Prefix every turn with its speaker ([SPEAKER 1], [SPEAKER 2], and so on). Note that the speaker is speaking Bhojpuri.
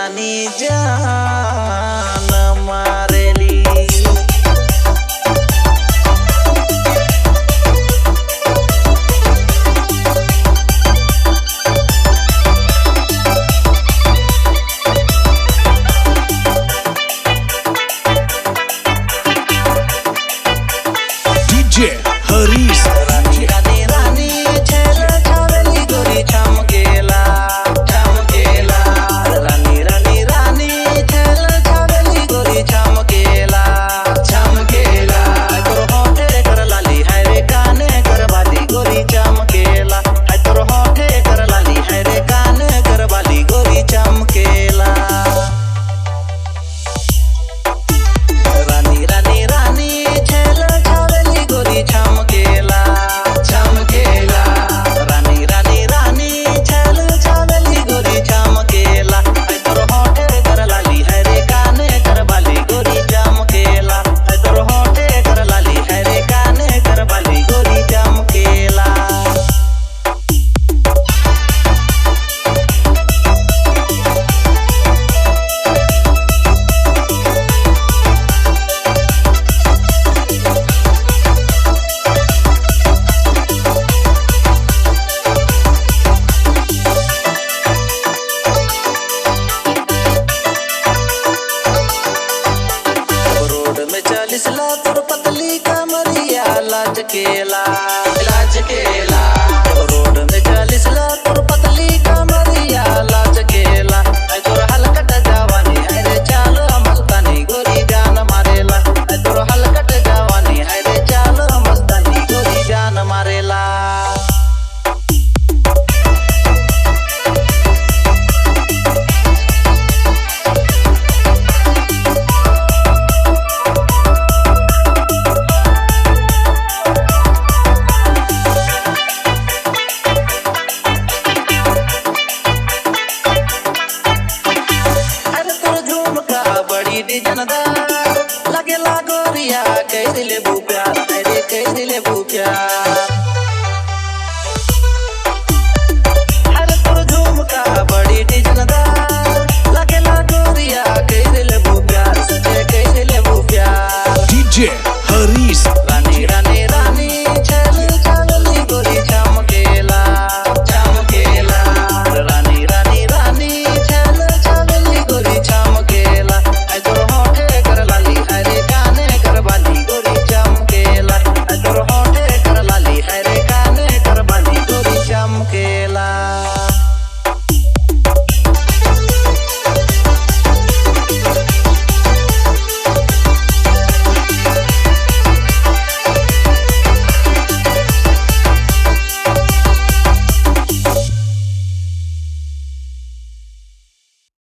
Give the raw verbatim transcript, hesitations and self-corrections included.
[SPEAKER 1] रानी जान मारेली।
[SPEAKER 2] डीजे हरीश
[SPEAKER 1] रानी रानी रानी छेल छावेली गोरी चमकेला चमकेला। रानी रानी रानी छेल छावेली गोरी चमकेला चमकेला। तोर होठे कर लाली है रे काने कर बाली गोरी चमकेला। तोर होठे कर लाली है रे काने कर बाली गोरी चमकेला। रानी रानी रानी छेल छावेली गोरी चमकेला चमकेला। रानी रानी रानी छेल छावेली गोरी चमकेला। तोर होठे कर लाली है रे काने कर बाली गोरी चमकेला। तोर होठे कर लाली है रे काने कर बाली गोरी चमकेला। रोड में चालीस ला तोर पतली कमरिया लाज केला लाज केला। रोड में चालीस ला तोर पतली कमरिया लाज केला। तोर हलकट जवानी है रे चाल मस्तानी गोरी जान मारेला। तोर हलकट जवानी है रे चाल मस्तानी गोरी जान मारेला। अरे तोर झुमका बड़ी डिजाइनदार लगेला गोरिया कह दिले